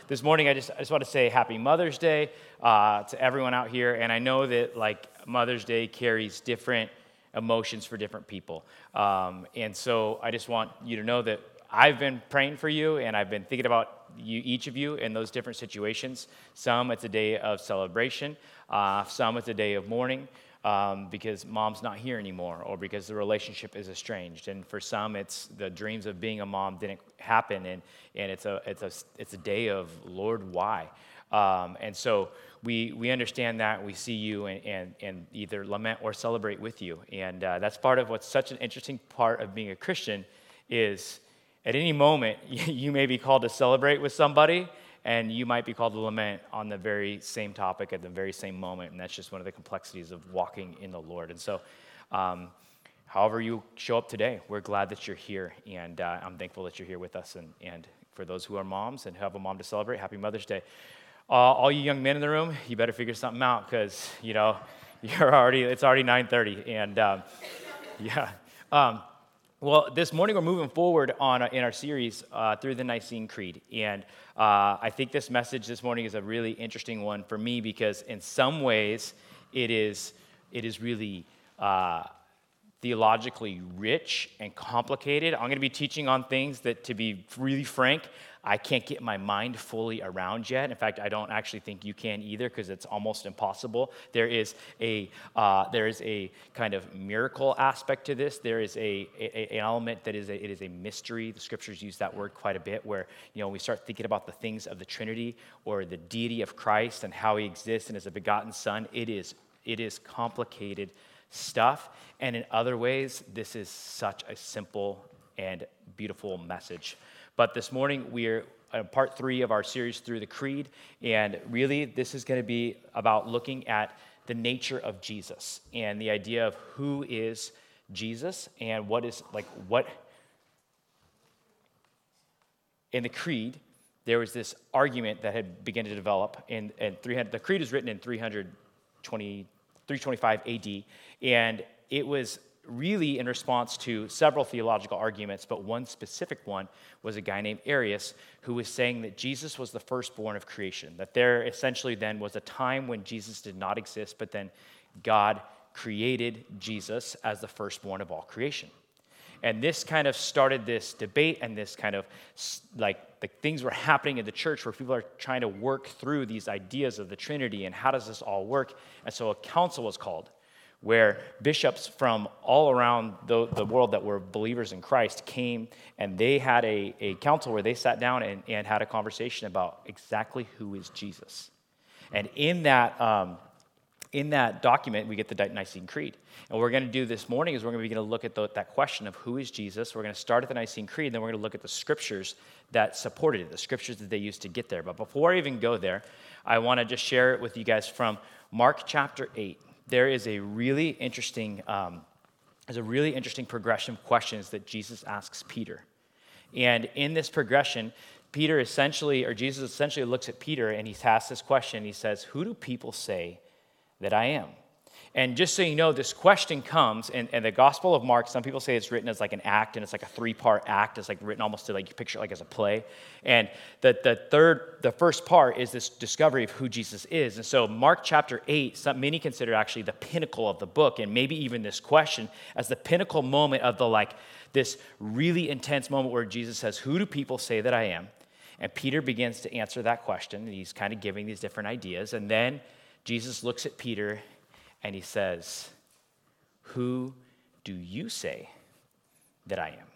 this morning I just want to say Happy Mother's Day to everyone out here. And I know that like Mother's Day carries different emotions for different people. And so I just want you to know that I've been praying for you, and I've been thinking about you, each of you, in those different situations. Some it's a day of celebration, some it's a day of mourning, because mom's not here anymore, or because the relationship is estranged. And for some, it's the dreams of being a mom didn't happen, and it's a day of Lord, why? And so we understand that. We see you and either lament or celebrate with you. And that's part of what's such an interesting part of being a Christian is at any moment, you may be called to celebrate with somebody, and you might be called to lament on the very same topic at the very same moment, and that's just one of the complexities of walking in the Lord. And so, however you show up today, we're glad that you're here, and I'm thankful that you're here with us. And for those who are moms and who have a mom to celebrate, Happy Mother's Day. All you young men in the room, you better figure something out, because, it's already 9:30, and yeah. Well, this morning we're moving forward in our series through the Nicene Creed, and I think this message this morning is a really interesting one for me because in some ways it is really theologically rich and complicated. I'm going to be teaching on things that, to be really frank, I can't get my mind fully around yet. In fact, I don't actually think you can either, because it's almost impossible. There is a kind of miracle aspect to this. There is an element that it is a mystery. The scriptures use that word quite a bit, where we start thinking about the things of the Trinity or the deity of Christ and how he exists and as a begotten Son. It is complicated stuff, and in other ways, this is such a simple and beautiful message. But this morning, we're in part 3 of our series through the Creed, and really, this is going to be about looking at the nature of Jesus and the idea of who is Jesus and what in the Creed. There was this argument that had begun to develop, and the Creed is written in 325 AD, and it was really in response to several theological arguments, but one specific one was a guy named Arius who was saying that Jesus was the firstborn of creation, that there essentially then was a time when Jesus did not exist, but then God created Jesus as the firstborn of all creation. And this kind of started this debate, and this kind of things were happening in the church where people are trying to work through these ideas of the Trinity and how does this all work. And so a council was called where bishops from all around the world that were believers in Christ came, and they had a council where they sat down and had a conversation about exactly who is Jesus. And in that document, we get the Nicene Creed. And what we're going to do this morning is we're going to begin to look at that question of who is Jesus. We're going to start at the Nicene Creed, and then we're going to look at the scriptures that supported it, the scriptures that they used to get there. But before I even go there, I want to just share it with you guys from Mark chapter 8. There is a really interesting progression of questions that Jesus asks Peter. And in this progression, Jesus essentially looks at Peter, and he asks this question. He says, "Who do people say that I am?" And just so you know, this question comes in the Gospel of Mark. Some people say it's written as like an act, and it's like a 3-part act. It's like written almost to like you picture it like as a play. And the first part is this discovery of who Jesus is. And so Mark chapter 8, many consider actually the pinnacle of the book, and maybe even this question as the pinnacle moment of this really intense moment where Jesus says, "Who do people say that I am?" And Peter begins to answer that question, and he's kind of giving these different ideas. And then Jesus looks at Peter and he says, "Who do you say that I am?"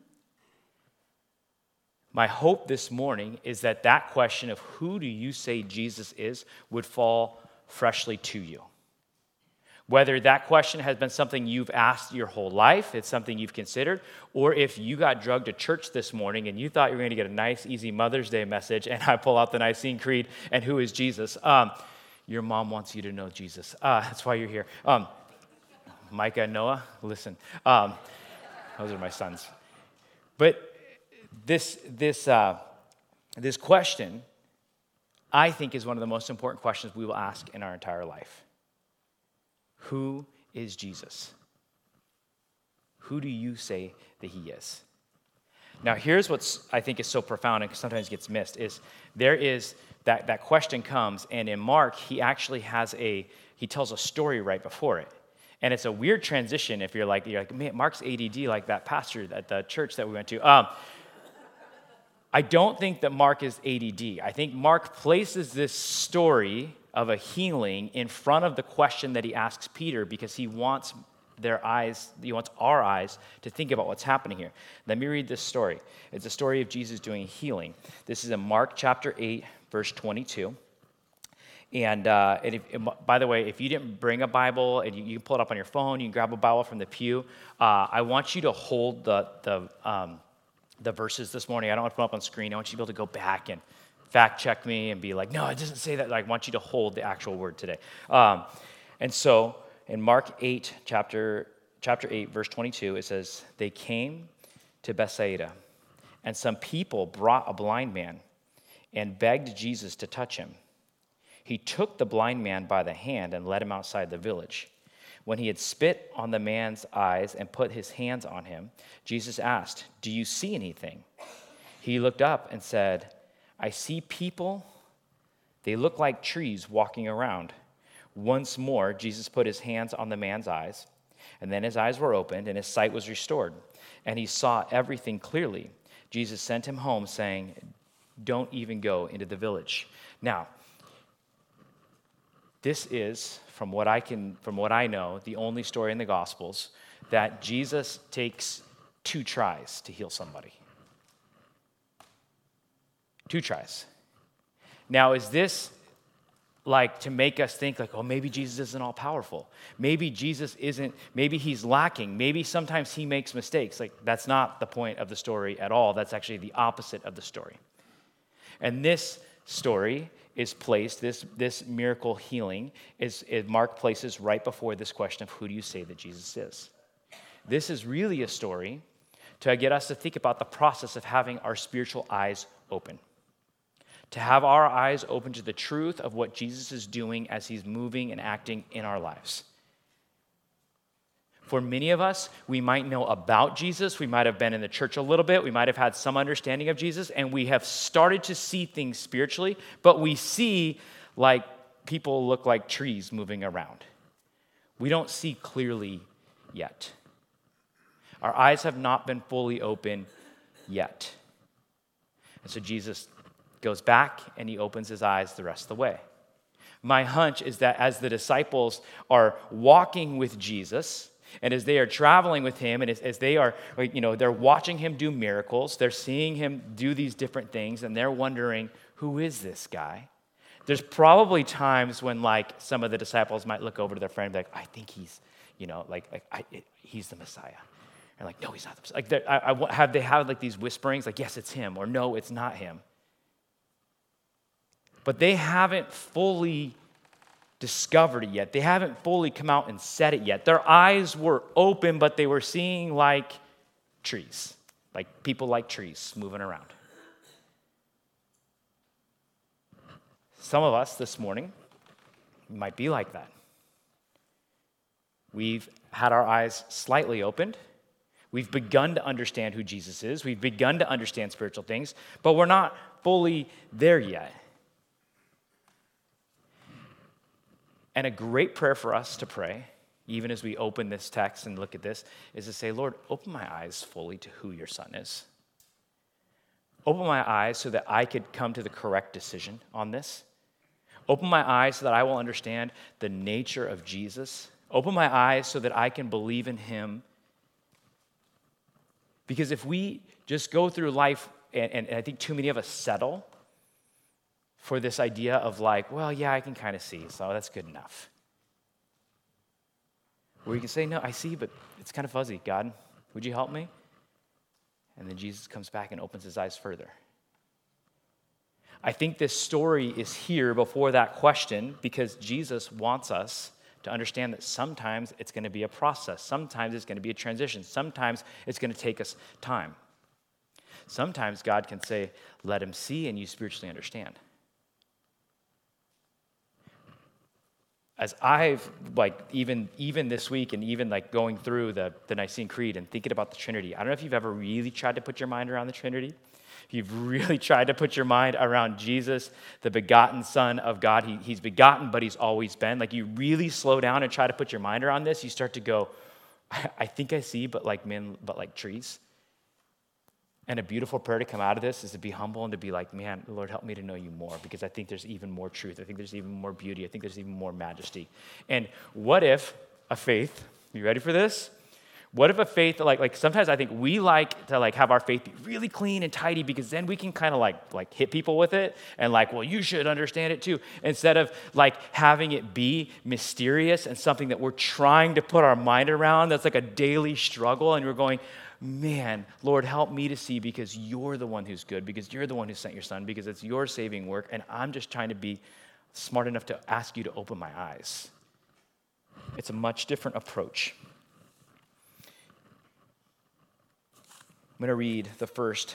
My hope this morning is that question of who do you say Jesus is would fall freshly to you. Whether that question has been something you've asked your whole life, it's something you've considered, or if you got drugged to church this morning and you thought you were going to get a nice, easy Mother's Day message, and I pull out the Nicene Creed and who is Jesus, your mom wants you to know Jesus. That's why you're here. Micah and Noah, listen. Those are my sons. But this question, I think, is one of the most important questions we will ask in our entire life. Who is Jesus? Who do you say that he is? Now, here's what's I think is so profound and sometimes gets missed is there is that question comes, and in Mark, he actually he tells a story right before it. And it's a weird transition if you're like, man, Mark's ADD like that pastor at the church that we went to. I don't think that Mark is ADD. I think Mark places this story of a healing in front of the question that he asks Peter because he wants our eyes to think about what's happening here. Let me read this story. It's a story of Jesus doing healing. This is in Mark chapter 8, verse 22. And by the way, if you didn't bring a Bible, and you can pull it up on your phone, you can grab a Bible from the pew. I want you to hold the verses this morning. I don't want to put them up on screen. I want you to be able to go back and fact check me and be like, no, it doesn't say that. I want you to hold the actual word today. And so in Mark 8, chapter 8, verse 22, it says, they came to Bethsaida, and some people brought a blind man and begged Jesus to touch him. He took the blind man by the hand and led him outside the village. When he had spit on the man's eyes and put his hands on him, Jesus asked, do you see anything? He looked up and said, I see people. They look like trees walking around. Once more, Jesus put his hands on the man's eyes, and then his eyes were opened and his sight was restored, and he saw everything clearly. Jesus sent him home saying, don't even go into the village. Now, this is, from what I know, the only story in the Gospels that Jesus takes 2 tries to heal somebody. 2 tries. Now, is this like to make us think like, oh, maybe Jesus isn't all powerful. Maybe maybe he's lacking. Maybe sometimes he makes mistakes. Like, that's not the point of the story at all. That's actually the opposite of the story. And this story is placed, this miracle healing, Mark places right before this question of who do you say that Jesus is? This is really a story to get us to think about the process of having our spiritual eyes open. To have our eyes open to the truth of what Jesus is doing as he's moving and acting in our lives. For many of us, we might know about Jesus. We might have been in the church a little bit. We might have had some understanding of Jesus, and we have started to see things spiritually, but we see like people look like trees moving around. We don't see clearly yet. Our eyes have not been fully open yet. And so Jesus goes back and he opens his eyes the rest of the way. My hunch is that as the disciples are walking with Jesus, and as they are traveling with him, and as they are, they're watching him do miracles, they're seeing him do these different things, and they're wondering, who is this guy? There's probably times when, like, some of the disciples might look over to their friend and be like, I think he's, he's the Messiah. And like, no, he's not the Messiah. Like, have they had like these whisperings, like, yes, it's him, or no, it's not him. But they haven't fully discovered it yet. They haven't fully come out and said it yet. Their eyes were open, but they were seeing like trees, like people like trees moving around. Some of us this morning might be like that. We've had our eyes slightly opened. We've begun to understand who Jesus is. We've begun to understand spiritual things, but we're not fully there yet. And a great prayer for us to pray, even as we open this text and look at this, is to say, Lord, open my eyes fully to who your Son is. Open my eyes so that I could come to the correct decision on this. Open my eyes so that I will understand the nature of Jesus. Open my eyes so that I can believe in him. Because if we just go through life, and I think too many of us settle for this idea of like, well, yeah, I can kind of see, so that's good enough. Where you can say, no, I see, but it's kind of fuzzy. God, would you help me? And then Jesus comes back and opens his eyes further. I think this story is here before that question because Jesus wants us to understand that sometimes it's going to be a process. Sometimes it's going to be a transition. Sometimes it's going to take us time. Sometimes God can say, let him see and you spiritually understand. as I've even this week and even going through the Nicene Creed and thinking about the Trinity, I don't know if you've ever really tried to put your mind around the Trinity. If you've really tried to put your mind around Jesus, the begotten Son of God, he's begotten, but he's always been. You really slow down and try to put your mind around this, you start to go, I think I see, but like trees. And a beautiful prayer to come out of this is to be humble and to be like, man, Lord, help me to know you more, because I think there's even more truth. I think there's even more beauty. I think there's even more majesty. And what if a faith, you ready for this? What if a faith, sometimes I think we like to have our faith be really clean and tidy, because then we can kind of hit people with it and well, you should understand it too, instead of having it be mysterious and something that we're trying to put our mind around that's a daily struggle, and we're going, man, Lord, help me to see, because you're the one who's good, because you're the one who sent your Son, because it's your saving work, and I'm just trying to be smart enough to ask you to open my eyes. It's a much different approach. I'm going to read the first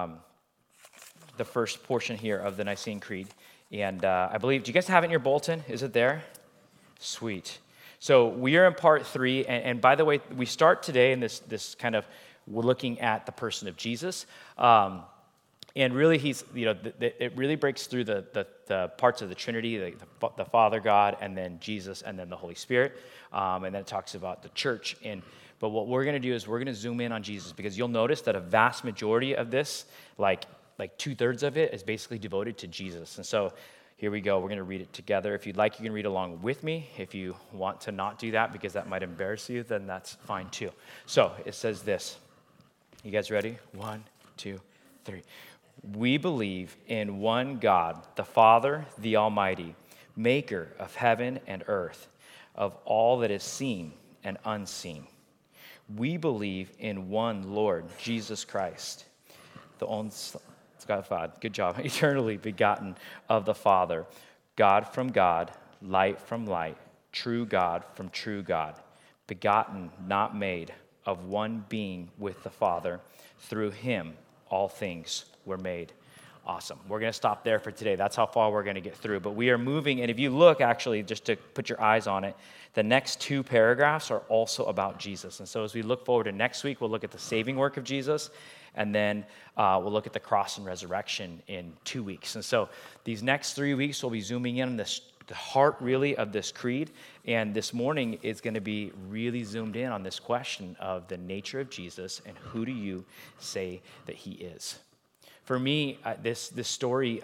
portion here of the Nicene Creed, and I believe, do you guys have it in your bulletin? Is it there? Sweet. So we are in part 3, and by the way, we start today in this kind of, we're looking at the person of Jesus, and really he's, it really breaks through the parts of the Trinity, the Father God, and then Jesus, and then the Holy Spirit, and then it talks about the church. But what we're going to do is we're going to zoom in on Jesus, because you'll notice that a vast majority of this, like 2/3 of it, is basically devoted to Jesus. And so here we go. We're going to read it together. If you'd like, you can read along with me. If you want to not do that because that might embarrass you, then that's fine too. So it says this. You guys ready? 1, 2, 3. We believe in one God, the Father, the Almighty, maker of heaven and earth, of all that is seen and unseen. We believe in one Lord, Jesus Christ, the only God, good job, eternally begotten of the Father, God from God, light from light, true God from true God, begotten, not made, of one being with the Father. Through him, all things were made. Awesome. We're going to stop there for today. That's how far we're going to get through. But we are moving, and if you look, actually, just to put your eyes on it, the next 2 paragraphs are also about Jesus. And so as we look forward to next week, we'll look at the saving work of Jesus, and then we'll look at the cross and resurrection in 2 weeks. And so these next 3 weeks, we'll be zooming in on the heart, really, of this creed. And this morning is going to be really zoomed in on this question of the nature of Jesus and who do you say that he is. For me, this story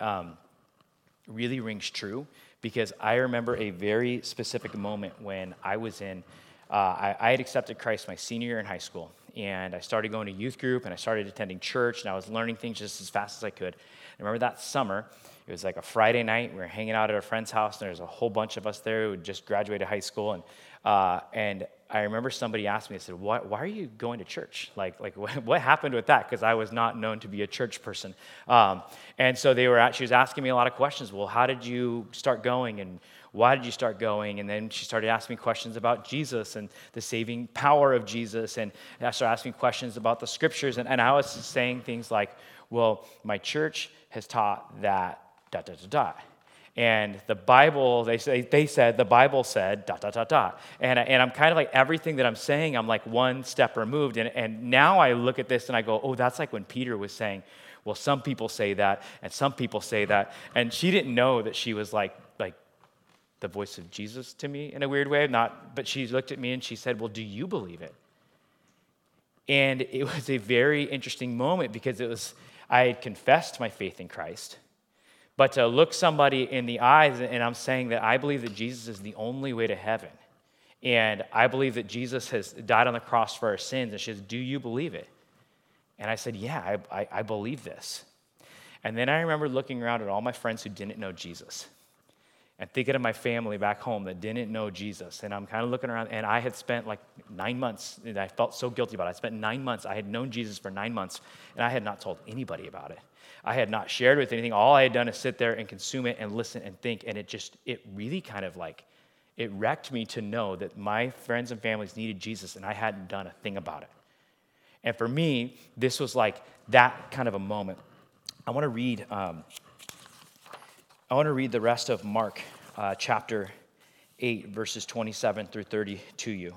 really rings true, because I remember a very specific moment when I was I had accepted Christ my senior year in high school, and I started going to youth group, and I started attending church, and I was learning things just as fast as I could. I remember that summer, it was a Friday night, we were hanging out at a friend's house, and there was a whole bunch of us there who had just graduated high school, and I remember somebody asked me, I said, why are you going to church? What happened with that? Because I was not known to be a church person. And so she was asking me a lot of questions. Well, how did you start going? And why did you start going? And then she started asking me questions about Jesus and the saving power of Jesus. And I started asking me questions about the scriptures. And I was saying things like, well, my church has taught that, ... And the Bible, they said, the Bible said, ... And I'm kind of everything that I'm saying, I'm one step removed. And now I look at this and I go, oh, that's when Peter was saying, well, some people say that, and some people say that. And she didn't know that she was like the voice of Jesus to me in a weird way. But she looked at me and she said, well, do you believe it? And it was a very interesting moment, because I had confessed my faith in Christ. But to look somebody in the eyes, and I'm saying that I believe that Jesus is the only way to heaven. And I believe that Jesus has died on the cross for our sins. And she says, do you believe it? And I said, yeah, I believe this. And then I remember looking around at all my friends who didn't know Jesus, and thinking of my family back home that didn't know Jesus. And I'm kind of looking around, and I had spent 9 months, and I felt so guilty about it. I spent 9 months. I had known Jesus for 9 months, and I had not told anybody about it. I had not shared with anything. All I had done is sit there and consume it and listen and think, and it really kind of it wrecked me to know that my friends and families needed Jesus, and I hadn't done a thing about it. And for me, this was that kind of a moment. I want to read the rest of Mark chapter 8, verses 27 through 30 to you.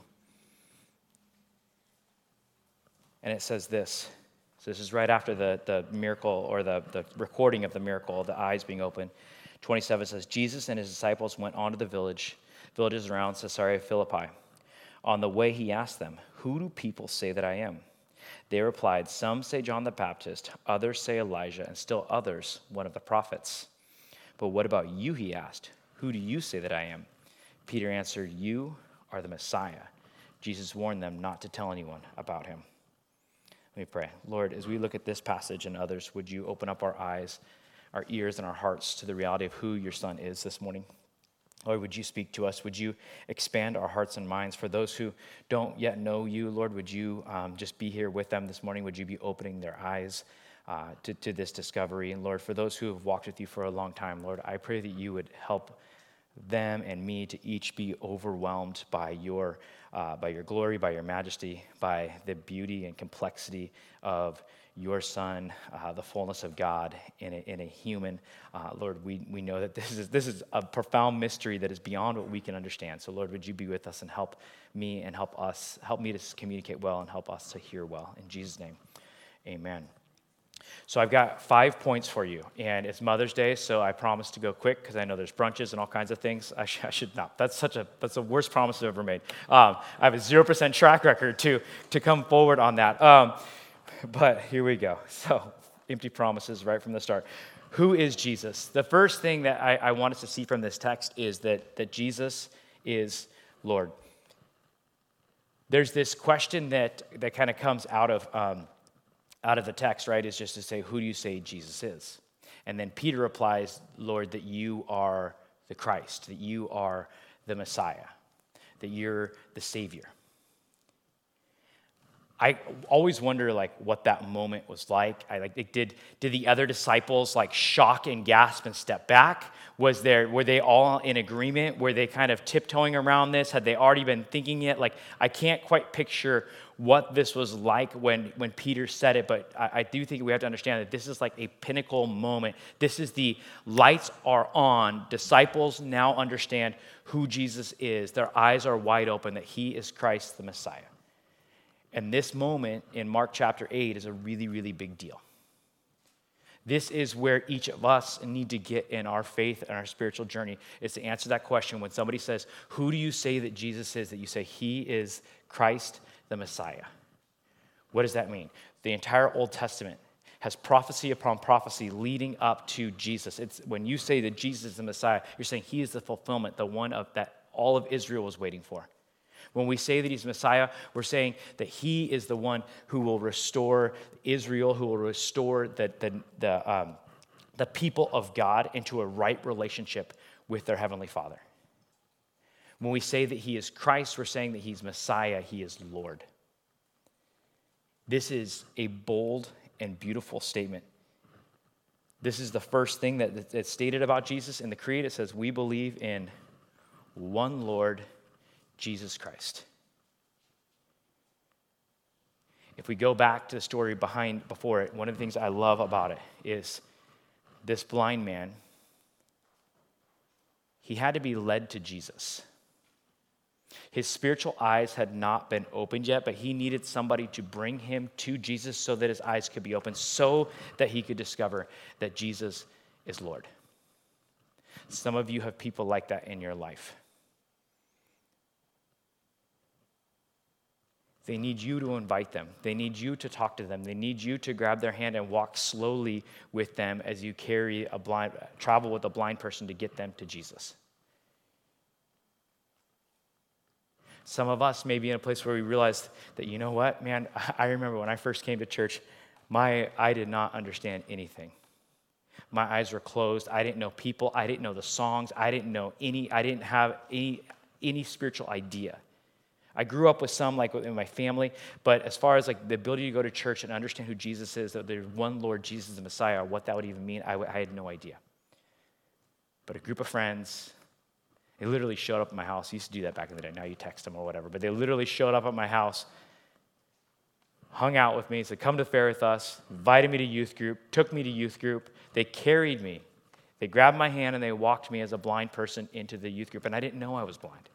And it says this. So this is right after the miracle, or the recording of the miracle, the eyes being opened. 27 says, Jesus and his disciples went on to the villages around Caesarea Philippi. On the way he asked them, "Who do people say that I am?" They replied, "Some say John the Baptist, others say Elijah, and still others, one of the prophets." "But what about you?" he asked. "Who do you say that I am?" Peter answered, "You are the Messiah." Jesus warned them not to tell anyone about him. Let me pray. Lord, as we look at this passage and others, would you open up our eyes, our ears, and our hearts to the reality of who your Son is this morning? Lord, would you speak to us? Would you expand our hearts and minds? For those who don't yet know you, Lord, would you just be here with them this morning? Would you be opening their eyes to this discovery? And Lord, for those who have walked with you for a long time, Lord, I pray that you would help them and me to each be overwhelmed by your glory, by your majesty, by the beauty and complexity of your Son, the fullness of God in a human. Lord, we know that this is a profound mystery that is beyond what we can understand. So Lord, would you be with us and help me and help me to communicate well and help us to hear well. In Jesus' name, amen. So I've got 5 points for you, and it's Mother's Day, so I promise to go quick because I know there's brunches and all kinds of things. I should not. That's the worst promise I've ever made. I have a 0% track record to come forward on that. But here we go. So empty promises right from the start. Who is Jesus? The first thing that I want us to see from this text is that Jesus is Lord. There's this question that kind of comes out of the text, right, is just to say, who do you say Jesus is? And then Peter replies, Lord, that you are the Christ, that you are the Messiah, that you're the Savior. I always wonder, what that moment was like. Did the other disciples, shock and gasp and step back? Were they all in agreement? Were they kind of tiptoeing around this? Had they already been thinking it? I can't quite picture what this was like when Peter said it, but I do think we have to understand that this is like a pinnacle moment. This is the lights are on. Disciples now understand who Jesus is. Their eyes are wide open that he is Christ the Messiah. And this moment in Mark chapter 8 is a really, really big deal. This is where each of us need to get in our faith and our spiritual journey, is to answer that question. When somebody says, who do you say that Jesus is? That you say, he is Christ the Messiah. What does that mean? The entire Old Testament has prophecy upon prophecy leading up to Jesus. It's when you say that Jesus is the Messiah, you're saying he is the fulfillment, the one that all of Israel was waiting for. When we say that he's Messiah, we're saying that he is the one who will restore Israel, who will restore the people of God into a right relationship with their Heavenly Father. When we say that he is Christ, we're saying that he's Messiah, he is Lord. This is a bold and beautiful statement. This is the first thing that's stated about Jesus. In the Creed, it says, we believe in one Lord, Jesus Christ. If we go back to the story before it, one of the things I love about it is this blind man, he had to be led to Jesus. His spiritual eyes had not been opened yet, but he needed somebody to bring him to Jesus so that his eyes could be opened, so that he could discover that Jesus is Lord. Some of you have people like that in your life. They need you to invite them. They need you to talk to them. They need you to grab their hand and walk slowly with them as you travel with a blind person to get them to Jesus. Some of us may be in a place where we realize that, you know what, man, I remember when I first came to church, I did not understand anything. My eyes were closed. I didn't know people. I didn't know the songs. I didn't have any spiritual idea. I grew up with some in my family, but as far as the ability to go to church and understand who Jesus is, that there's one Lord, Jesus the Messiah, what that would even mean, I had no idea. But a group of friends, they literally showed up at my house. I used to do that back in the day. Now you text them or whatever, but they literally showed up at my house, hung out with me, said, come to the fair with us, invited me to youth group, took me to youth group. They carried me. They grabbed my hand and they walked me as a blind person into the youth group, and I didn't know I was blind.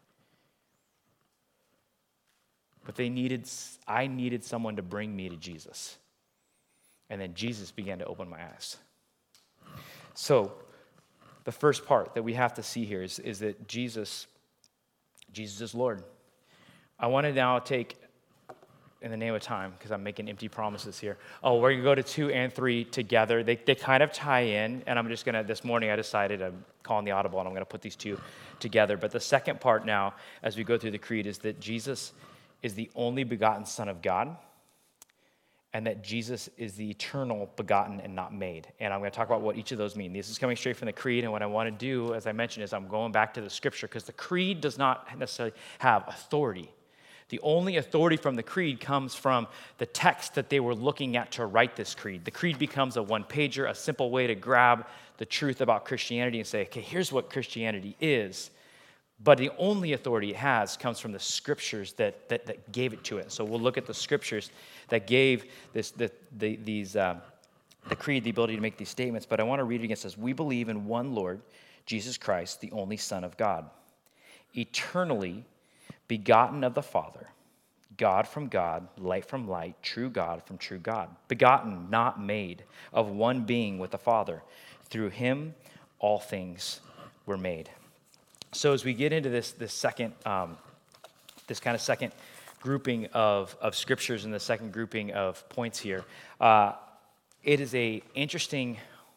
But I needed someone to bring me to Jesus. And then Jesus began to open my eyes. So the first part that we have to see here is that Jesus is Lord. I want to now take, in the name of time, because I'm making empty promises here. Oh, we're going to go to 2 and 3 together. They kind of tie in, and I'm just going to, this morning I decided I'm calling the audible, and I'm going to put these two together. But the second part now, as we go through the creed, is that Jesus is the only begotten Son of God, and that Jesus is the eternal begotten and not made. And I'm going to talk about what each of those mean. This is coming straight from the creed, and what I want to do, as I mentioned, is I'm going back to the scripture, because the creed does not necessarily have authority. The only authority from the creed comes from the text that they were looking at to write this creed. The creed becomes a one-pager, a simple way to grab the truth about Christianity and say, okay, here's what Christianity is. But the only authority it has comes from the scriptures that gave it to it. So we'll look at the scriptures that gave the creed the ability to make these statements. But I want to read it again. It says, we believe in one Lord, Jesus Christ, the only Son of God, eternally begotten of the Father, God from God, light from light, true God from true God, begotten, not made, of one being with the Father. Through him, all things were made. So as we get into this second, this kind of second grouping of scriptures and the second grouping of points here, it is a interesting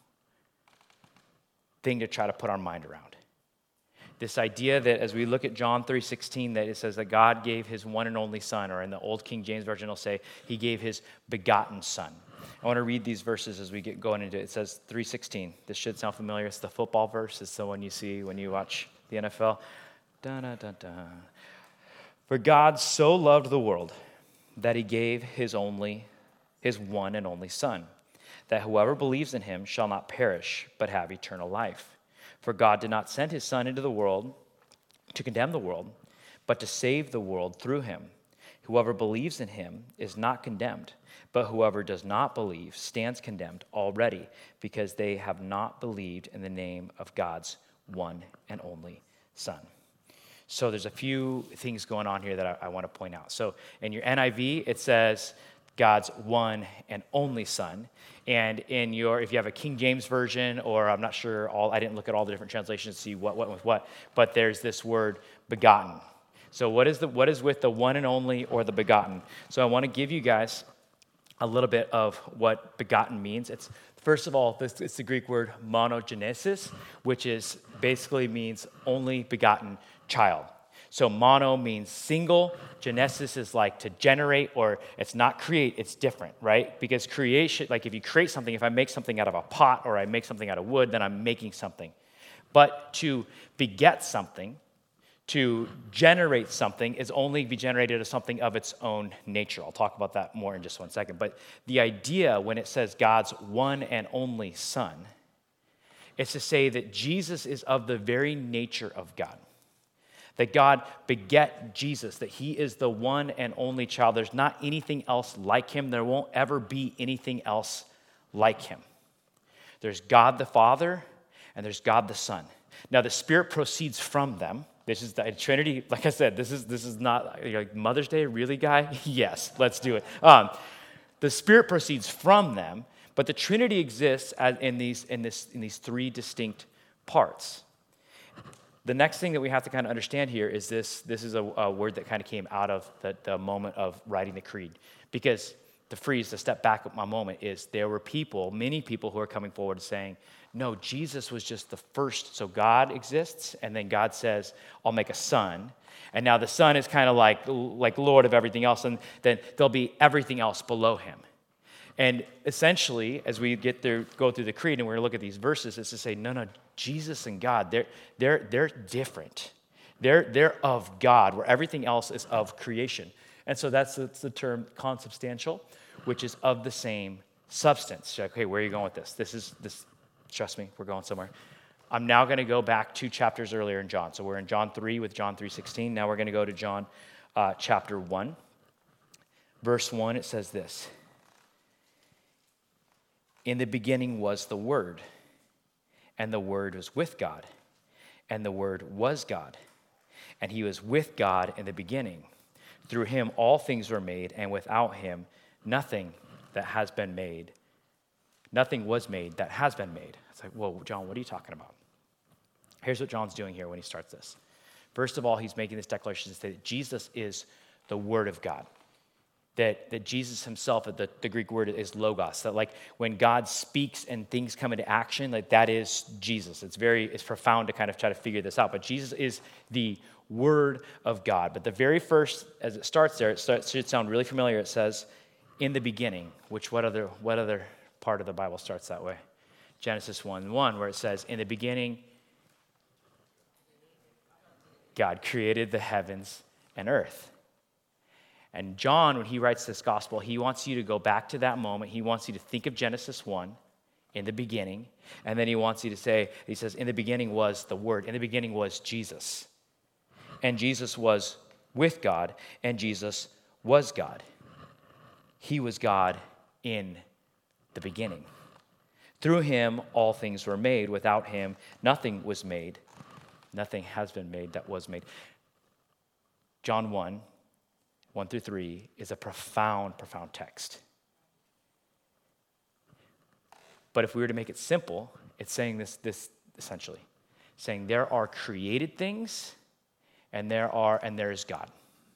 thing to try to put our mind around. This idea that as we look at John 3:16, that it says that God gave his one and only Son, or in the old King James Version, it'll say he gave his begotten Son. I want to read these verses as we get going into it. It says 3:16. This should sound familiar. It's the football verse. It's the one you see when you watch the NFL. Dun, dun, dun, dun. For God so loved the world that he gave his one and only Son, that whoever believes in him shall not perish, but have eternal life. For God did not send his Son into the world to condemn the world, but to save the world through him. Whoever believes in him is not condemned, but whoever does not believe stands condemned already, because they have not believed in the name of God's one and only Son. So there's a few things going on here that I want to point out. So in your NIV, it says God's one and only Son. And in if you have a King James version, or I'm not sure I didn't look at all the different translations to see what went with what, but there's this word begotten. So what is with the one and only or the begotten? So I want to give you guys a little bit of what begotten means. It's first of all, it's the Greek word monogenesis, which basically means only begotten child. So mono means single. Genesis is like to generate, or it's not create, it's different, right? Because creation, like if you create something, if I make something out of a pot or I make something out of wood, then I'm making something. But to beget something, to generate something, is only be generated as something of its own nature. I'll talk about that more in just 1 second. But the idea when it says God's one and only Son, it's to say that Jesus is of the very nature of God. That God beget Jesus, that he is the one and only child. There's not anything else like him. There won't ever be anything else like him. There's God the Father, and there's God the Son. Now, the Spirit proceeds from them. This is the Trinity. Like I said, this is not like Mother's Day, really, guy? Yes, let's do it. The Spirit proceeds from them, but the Trinity exists in these three distinct parts. The next thing that we have to kind of understand here is this is a word that kind of came out of the moment of writing the creed. Because to step back a moment, is there were many people who are coming forward saying, no, Jesus was just the first. So God exists, and then God says, I'll make a Son. And now the Son is kind of like Lord of everything else, and then there'll be everything else below him. And essentially, as we go through the creed and we're going to look at these verses, it's to say, no, Jesus and God, they're different. They're of God, where everything else is of creation. And so that's the term consubstantial, which is of the same substance. So, okay, where are you going with this? This. Trust me, we're going somewhere. I'm now going to go back 2 chapters earlier in John. So we're in John 3 with John 3:16. Now we're going to go to John chapter 1. Verse 1, it says this. In the beginning was the Word, and the Word was with God, and the Word was God. And he was with God in the beginning. Through him all things were made, and without him nothing was made that has been made. It's like, whoa, John, what are you talking about? Here's what John's doing here when he starts this. First of all, he's making this declaration to say that Jesus is the Word of God. That Jesus himself, the Greek word is logos, that like when God speaks and things come into action, like that is Jesus. It's profound to kind of try to figure this out, but Jesus is the Word of God. But the very first, as it starts there, it should sound really familiar. It says, in the beginning, which what other part of the Bible starts that way? Genesis 1:1, where it says, in the beginning, God created the heavens and earth. And John, when he writes this gospel, he wants you to go back to that moment. He wants you to think of Genesis 1, in the beginning. And then he wants you to say, he says, in the beginning was the Word. In the beginning was Jesus. And Jesus was with God, and Jesus was God. He was God in the beginning. Through him, all things were made. Without him, nothing was made. Nothing has been made that was made. John 1:1-3 is a profound, profound text. But if we were to make it simple, it's saying this essentially, saying there are created things and there is God.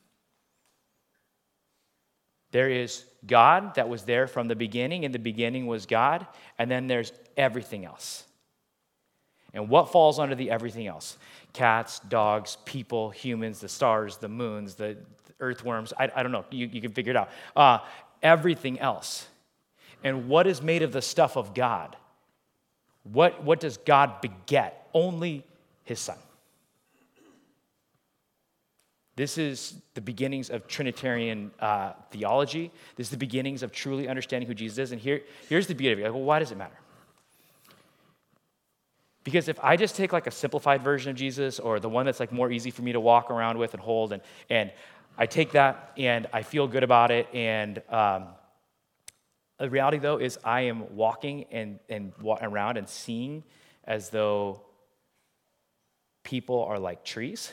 There is God that was there from the beginning, and the beginning was God, and then there's everything else. And what falls under the everything else? Cats, dogs, people, humans, the stars, the moons, the earthworms. I don't know. You can figure it out. Everything else. And what is made of the stuff of God? What does God beget? Only his Son. This is the beginnings of Trinitarian theology. This is the beginnings of truly understanding who Jesus is. And here's the beauty of it. Like, well, why does it matter? Because if I just take like a simplified version of Jesus, or the one that's like more easy for me to walk around with and hold, and I take that and I feel good about it, and the reality though is I am walking and around and seeing as though people are like trees.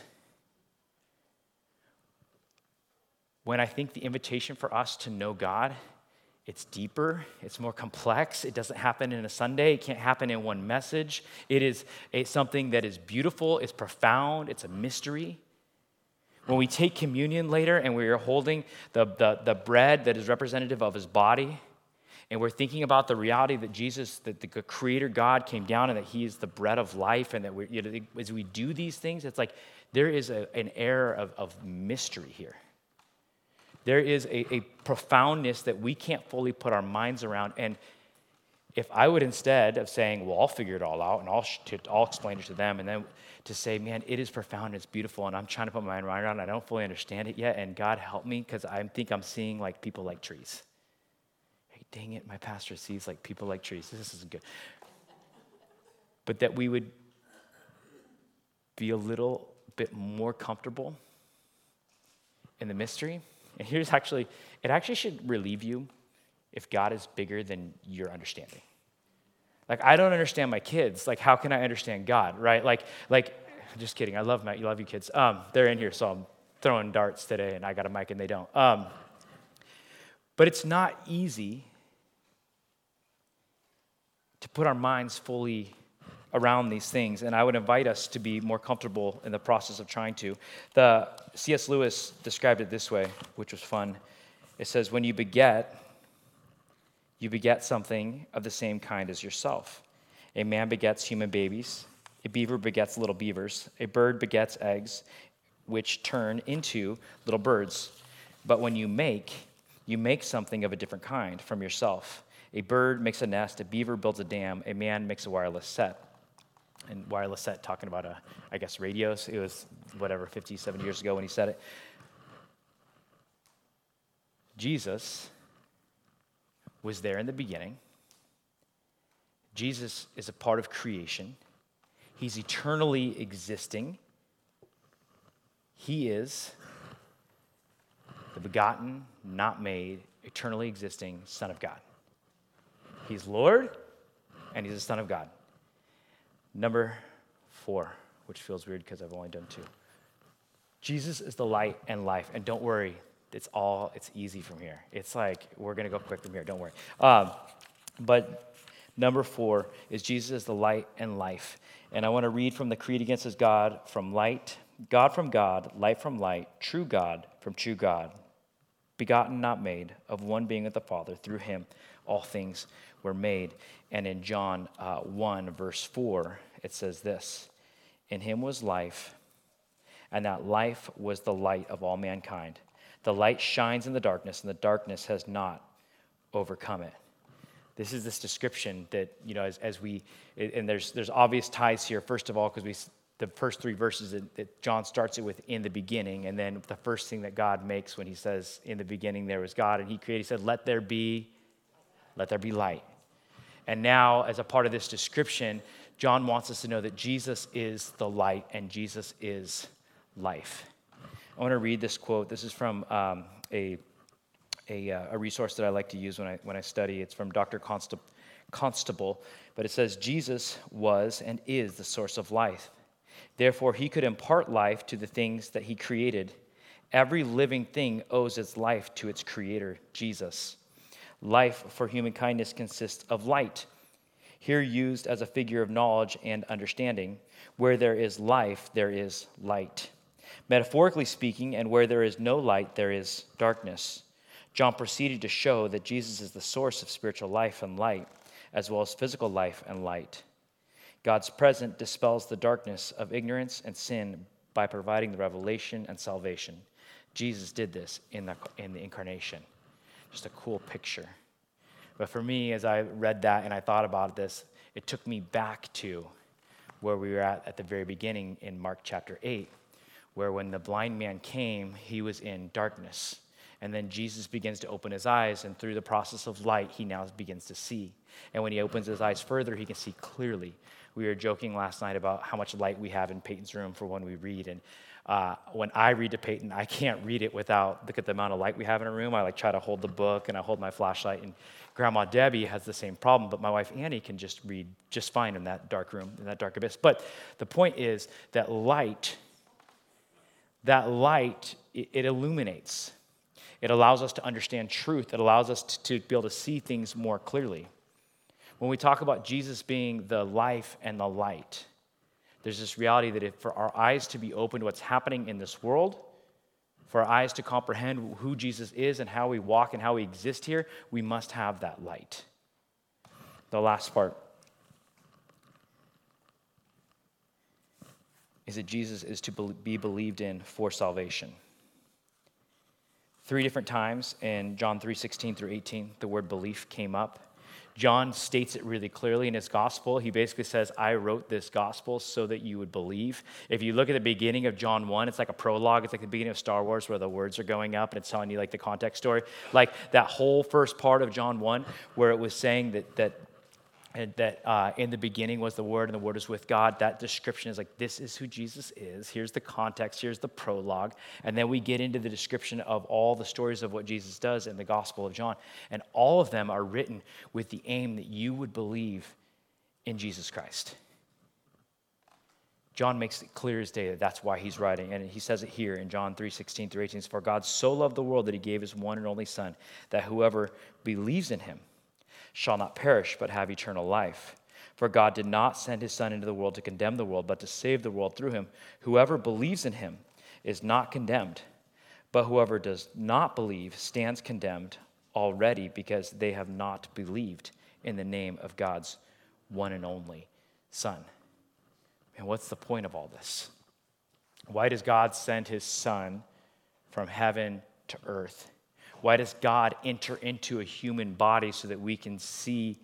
When I think the invitation for us to know God, it's deeper, it's more complex. It doesn't happen in a Sunday. It can't happen in one message. It is something that is beautiful, it's profound, it's a mystery. When we take communion later and we are holding the bread that is representative of his body, and we're thinking about the reality that Jesus, that the Creator God came down and that he is the bread of life, and that as we do these things, it's like there is an air of mystery here. There is a profoundness that we can't fully put our minds around. And if I would, instead of saying, well, I'll figure it all out and I'll explain it to them, and then to say, man, it is profound and it's beautiful, and I'm trying to put my mind around it, I don't fully understand it yet, and God help me, because I think I'm seeing like people like trees. Hey, dang it, my pastor sees like people like trees. This isn't good. But that we would be a little bit more comfortable in the mystery. And it actually should relieve you if God is bigger than your understanding. Like, I don't understand my kids. Like, how can I understand God, right? Like, just kidding. I love you kids. They're in here, so I'm throwing darts today, and I got a mic and they don't. But it's not easy to put our minds fully around these things, and I would invite us to be more comfortable in the process of trying to. The C.S. Lewis described it this way, which was fun. It says, when you beget something of the same kind as yourself. A man begets human babies. A beaver begets little beavers. A bird begets eggs, which turn into little birds. But when you make something of a different kind from yourself. A bird makes a nest. A beaver builds a dam. A man makes a wireless set. And wireless set, talking about, radios. It was, 50, 70 years ago when he said it. Jesus was there in the beginning. Jesus is a part of creation. He's eternally existing. He is the begotten, not made, eternally existing Son of God. He's Lord, and he's the Son of God. Number 4, which feels weird because I've only done 2. Jesus is the light and life. And don't worry, it's easy from here. It's like, we're going to go quick from here, don't worry. But number 4 is Jesus is the light and life. And I want to read from the Creed Against His God from light, God from God, light from light, true God from true God, begotten, not made, of one being with the Father. Through him all things were made. And in John 1, verse 4, it says this, in him was life, and that life was the light of all mankind. The light shines in the darkness, and the darkness has not overcome it. This is this description that, as we, and there's obvious ties here, first of all, because the first 3 verses that John starts it with, in the beginning, and then the first thing that God makes when he says, in the beginning there was God, and he said, let there be light. And now, as a part of this description, John wants us to know that Jesus is the light and Jesus is life. I want to read this quote. This is from a resource that I like to use when I study. It's from Dr. Constable, but it says, Jesus was and is the source of life. Therefore, he could impart life to the things that he created. Every living thing owes its life to its creator, Jesus. Life for human kindness consists of light, here used as a figure of knowledge and understanding. Where there is life, there is light. Metaphorically speaking, and where there is no light, there is darkness. John proceeded to show that Jesus is the source of spiritual life and light, as well as physical life and light. God's presence dispels the darkness of ignorance and sin by providing the revelation and salvation. Jesus did this in the incarnation. Just a cool picture. But for me, as I read that and I thought about this, it took me back to where we were at the very beginning in Mark chapter 8, where when the blind man came, he was in darkness. And then Jesus begins to open his eyes, and through the process of light, he now begins to see. And when he opens his eyes further, he can see clearly. We were joking last night about how much light we have in Peyton's room for when we read. And when I read to Peyton, I can't read it without, look at the amount of light we have in a room. I try to hold the book, and I hold my flashlight. And Grandma Debbie has the same problem, but my wife Annie can just read just fine in that dark room, in that dark abyss. But the point is that light, it illuminates. It allows us to understand truth. It allows us to be able to see things more clearly. When we talk about Jesus being the life and the light, there's this reality that for our eyes to be open to what's happening in this world, for our eyes to comprehend who Jesus is and how we walk and how we exist here, we must have that light. The last part is that Jesus is to be believed in for salvation. 3 different times in John 3:16 through 18, the word belief came up. John states it really clearly in his gospel. He basically says, I wrote this gospel so that you would believe. If you look at the beginning of John 1, it's like a prologue. It's like the beginning of Star Wars where the words are going up and it's telling you like the context story. Like that whole first part of John 1 where it was saying that in the beginning was the Word, and the Word was with God. That description is like, this is who Jesus is. Here's the context. Here's the prologue. And then we get into the description of all the stories of what Jesus does in the Gospel of John. And all of them are written with the aim that you would believe in Jesus Christ. John makes it clear as day that that's why he's writing. And he says it here in John 3:16 through 18. For God so loved the world that he gave his one and only Son, that whoever believes in him shall not perish, but have eternal life. For God did not send his Son into the world to condemn the world, but to save the world through him. Whoever believes in him is not condemned, but whoever does not believe stands condemned already, because they have not believed in the name of God's one and only Son. And what's the point of all this? Why does God send his Son from heaven to earth? Why does God enter into a human body so that we can see?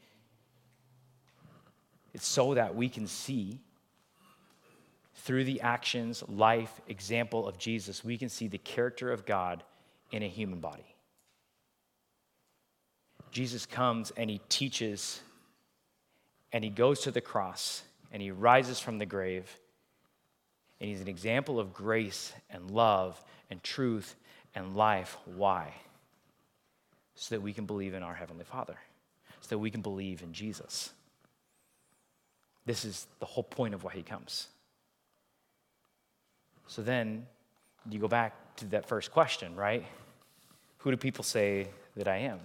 It's so that we can see through the actions, life, example of Jesus, we can see the character of God in a human body. Jesus comes and he teaches, and he goes to the cross, and he rises from the grave, and he's an example of grace and love and truth and life. Why? So that we can believe in our Heavenly Father, so that we can believe in Jesus. This is the whole point of why he comes. So then you go back to that first question, right? Who do people say that I am?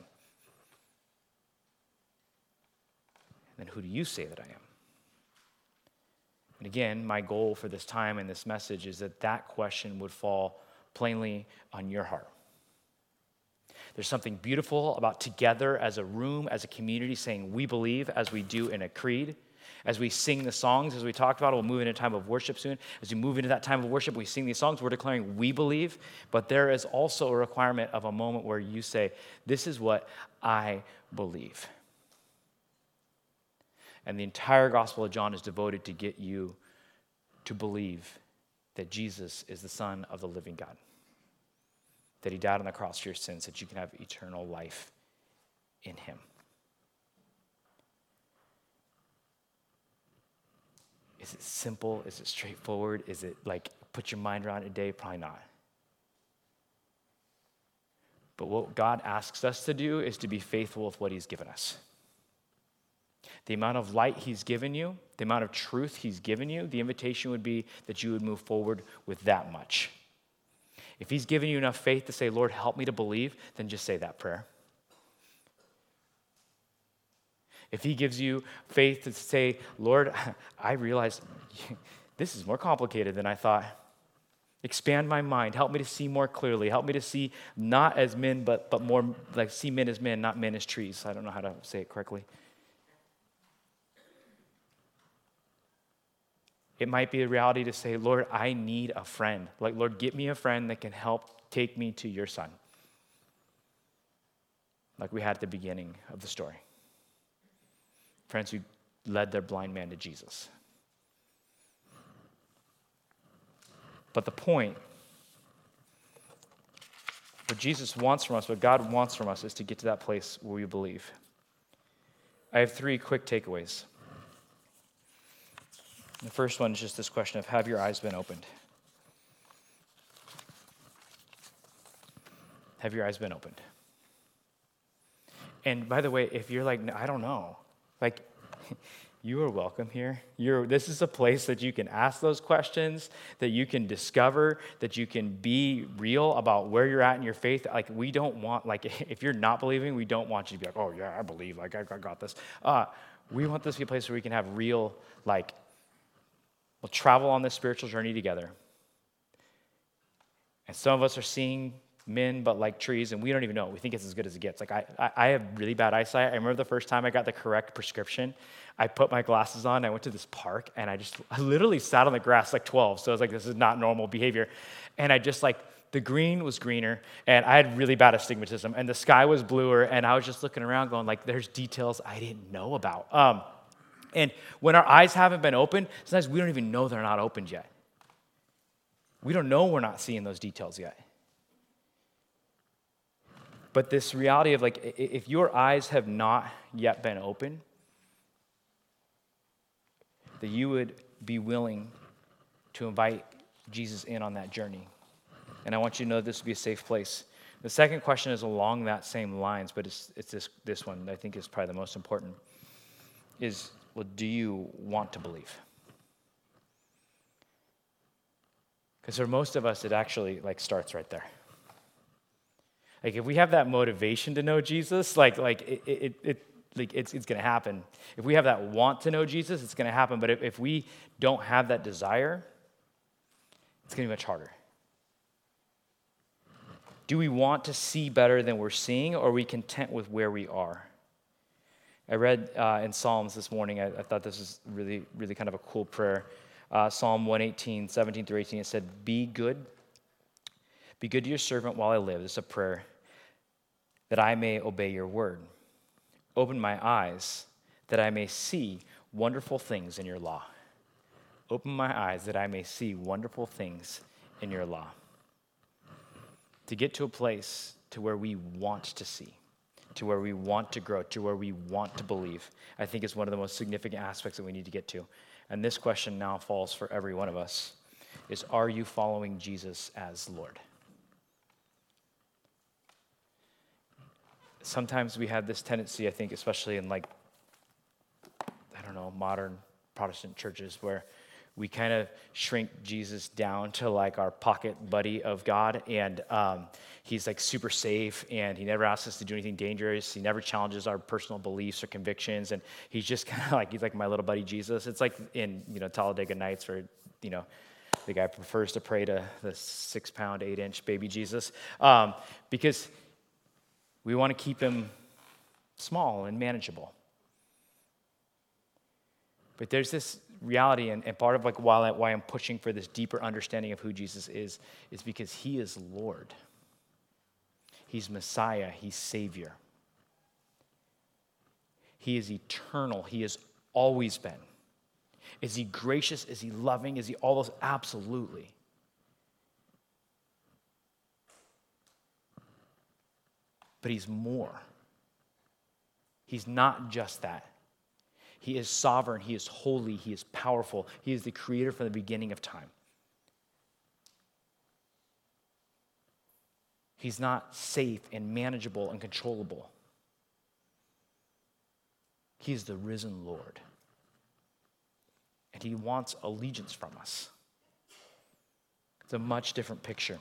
And then who do you say that I am? And again, my goal for this time and this message is that that question would fall plainly on your heart. There's something beautiful about together as a room, as a community, saying we believe as we do in a creed. As we sing the songs, as we talked about, we'll move into a time of worship soon. As we move into that time of worship, we sing these songs, we're declaring we believe. But there is also a requirement of a moment where you say, this is what I believe. And the entire Gospel of John is devoted to get you to believe that Jesus is the Son of the living God. That he died on the cross for your sins, that you can have eternal life in him. Is it simple? Is it straightforward? Is it like put your mind around it a day? Probably not. But what God asks us to do is to be faithful with what he's given us. The amount of light he's given you, the amount of truth he's given you, the invitation would be that you would move forward with that much. If he's given you enough faith to say, Lord, help me to believe, then just say that prayer. If he gives you faith to say, Lord, I realize this is more complicated than I thought. Expand my mind. Help me to see more clearly. Help me to see not as men, but more like see men as men, not men as trees. I don't know how to say it correctly. It might be a reality to say, Lord, I need a friend. Like, Lord, get me a friend that can help take me to your son. Like we had at the beginning of the story. Friends who led their blind man to Jesus. But the point, what Jesus wants from us, what God wants from us, is to get to that place where we believe. I have 3 quick takeaways. The first one is just this question of, have your eyes been opened? Have your eyes been opened? And by the way, if you're like, I don't know, like, you are welcome here. This is a place that you can ask those questions, that you can discover, that you can be real about where you're at in your faith. Like, we don't want, like, if you're not believing, we don't want you to be like, oh, yeah, I believe, like, I got this. We want this to be a place where we can have real, like, we'll travel on this spiritual journey together. And some of us are seeing men, but like trees, and we don't even know. We think it's as good as it gets. Like, I have really bad eyesight. I remember the first time I got the correct prescription, I put my glasses on, I went to this park, and I literally sat on the grass like 12. So I was like, this is not normal behavior. And I just like, the green was greener, and I had really bad astigmatism, and the sky was bluer, and I was just looking around going like, there's details I didn't know about. And when our eyes haven't been opened, sometimes we don't even know they're not opened yet. We don't know we're not seeing those details yet. But this reality of like, if your eyes have not yet been open, that you would be willing to invite Jesus in on that journey. And I want you to know this would be a safe place. The second question is along that same lines, but it's this one that I think is probably the most important, is, well, do you want to believe? Because for most of us, it actually like starts right there. Like, if we have that motivation to know Jesus, it's going to happen. If we have that want to know Jesus, it's going to happen. But if we don't have that desire, it's going to be much harder. Do we want to see better than we're seeing, or are we content with where we are? I read in Psalms this morning, I thought this was really, really kind of a cool prayer. Psalm 118, 17 through 18, it said, Be good to your servant while I live. This is a prayer, that I may obey your word. Open my eyes, that I may see wonderful things in your law. Open my eyes, that I may see wonderful things in your law. To get to a place to where we want to see, to where we want to grow, to where we want to believe, I think is one of the most significant aspects that we need to get to. And this question now falls for every one of us, is, are you following Jesus as Lord? Sometimes we have this tendency, I think, especially in modern Protestant churches where we kind of shrink Jesus down to like our pocket buddy of God, and he's like super safe, and he never asks us to do anything dangerous. He never challenges our personal beliefs or convictions, and he's just kind of like, he's like my little buddy Jesus. It's like in, Talladega Nights where, the guy prefers to pray to the 6-pound, 8-inch baby Jesus, because we want to keep him small and manageable. But there's this reality, and part of like why I'm pushing for this deeper understanding of who Jesus is because he is Lord. He's Messiah. He's Savior. He is eternal. He has always been. Is he gracious? Is he loving? Is he all those? Absolutely. But he's more. He's not just that. He is sovereign, he is holy, he is powerful. He is the creator from the beginning of time. He's not safe and manageable and controllable. He is the risen Lord. And he wants allegiance from us. It's a much different picture.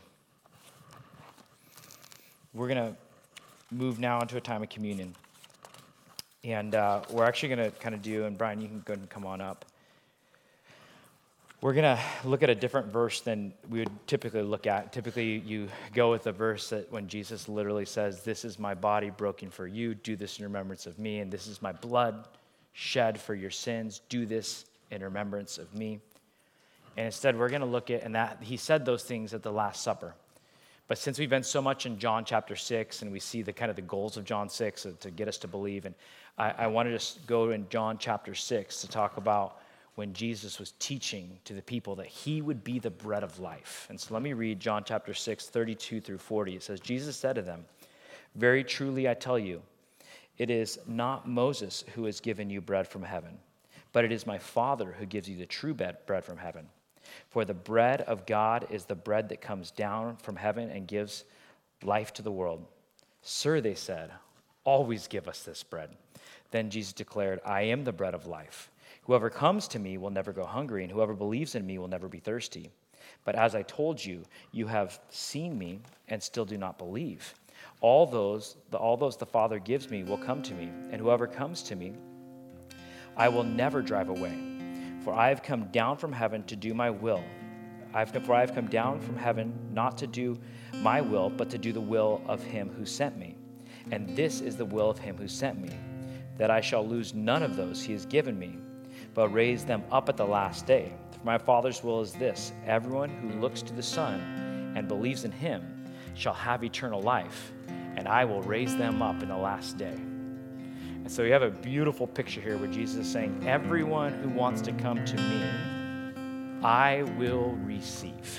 We're going to move now into a time of communion. And we're actually going to kind of do, and Brian, you can go ahead and come on up. We're going to look at a different verse than we would typically look at. Typically, you go with a verse that when Jesus literally says, "This is my body broken for you. Do this in remembrance of me. And this is my blood shed for your sins. Do this in remembrance of me." And instead, we're going to look at, and that he said those things at the Last Supper. But since we've been so much in John chapter 6, and we see the kind of the goals of John 6 to get us to believe, and I want to just go in John chapter 6 to talk about when Jesus was teaching to the people that he would be the bread of life. And so let me read John chapter 6, 32 through 40. It says, Jesus said to them, "Very truly I tell you, it is not Moses who has given you bread from heaven, but it is my Father who gives you the true bread from heaven. For the bread of God is the bread that comes down from heaven and gives life to the world." "Sir," they said, "always give us this bread." Then Jesus declared, "I am the bread of life. Whoever comes to me will never go hungry, and whoever believes in me will never be thirsty. But as I told you, you have seen me and still do not believe. All those the Father gives me will come to me, and whoever comes to me, I will never drive away. For I have come down from heaven to do my will. For I have come down from heaven not to do my will, but to do the will of him who sent me. And this is the will of him who sent me, that I shall lose none of those he has given me, but raise them up at the last day. For my Father's will is this: everyone who looks to the Son and believes in him shall have eternal life, and I will raise them up in the last day." And so you have a beautiful picture here where Jesus is saying, everyone who wants to come to me, I will receive.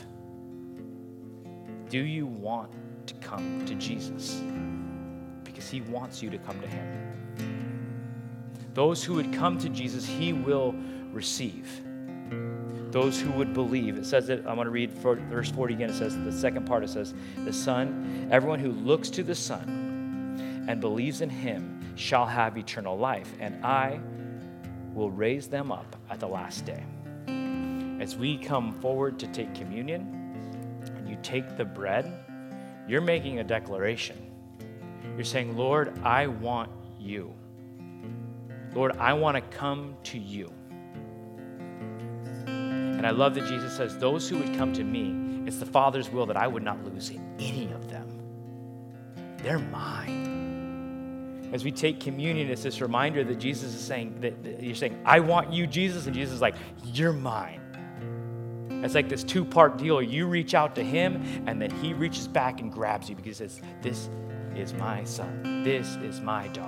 Do you want to come to Jesus? Because he wants you to come to him. Those who would come to Jesus, he will receive. Those who would believe. It says that, I'm going to read verse 40 again. It says, the second part, it says, the Son, everyone who looks to the Son and believes in him shall have eternal life, and I will raise them up at the last day. As we come forward to take communion, and you take the bread, you're making a declaration. You're saying, Lord, I want you. Lord, I want to come to you. And I love that Jesus says, those who would come to me, it's the Father's will that I would not lose any of them. They're mine. As we take communion, it's this reminder that Jesus is saying, that you're saying, I want you, Jesus, and Jesus is like, you're mine. It's like this two-part deal. You reach out to him, and then he reaches back and grabs you because he says, this is my son. This is my daughter.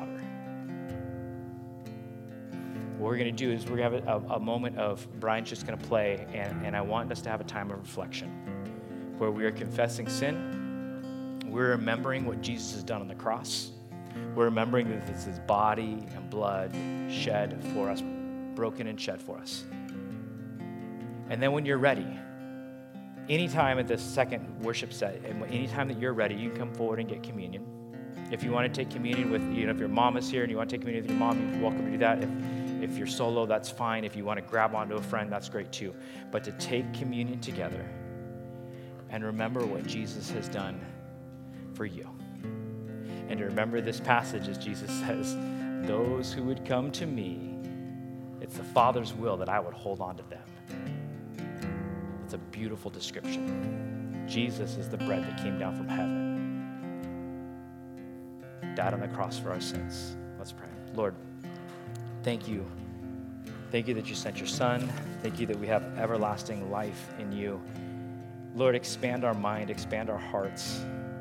What we're going to do is we're going to have a moment of, Brian's just going to play, and I want us to have a time of reflection where we are confessing sin. We're remembering what Jesus has done on the cross. We're remembering that it's his body and blood shed for us, broken and shed for us. And then when you're ready, anytime at this second worship set, and anytime that you're ready, you can come forward and get communion. If you want to take communion with, if your mom is here and you want to take communion with your mom, you're welcome to do that. If you're solo, that's fine. If you want to grab onto a friend, that's great too. But to take communion together and remember what Jesus has done for you. And to remember this passage as Jesus says, those who would come to me, it's the Father's will that I would hold on to them. It's a beautiful description. Jesus is the bread that came down from heaven, died on the cross for our sins. Let's pray. Lord, thank you. Thank you that you sent your Son. Thank you that we have everlasting life in you. Lord, expand our mind, expand our hearts,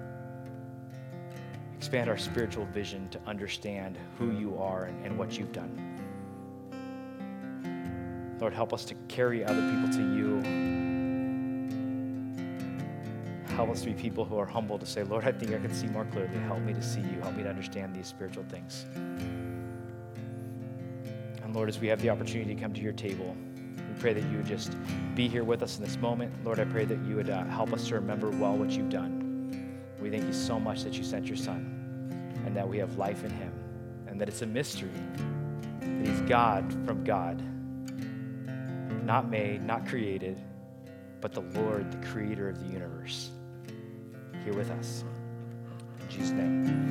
expand our spiritual vision to understand who you are and what you've done. Lord, help us to carry other people to you. Help us to be people who are humble to say, Lord, I think I can see more clearly. Help me to see you. Help me to understand these spiritual things. And Lord, as we have the opportunity to come to your table, we pray that you would just be here with us in this moment. Lord, I pray that you would help us to remember well what you've done. We thank you so much that you sent your Son and that we have life in him and that it's a mystery, that he's God from God, not made, not created, but the Lord, the creator of the universe, here with us. In Jesus' name.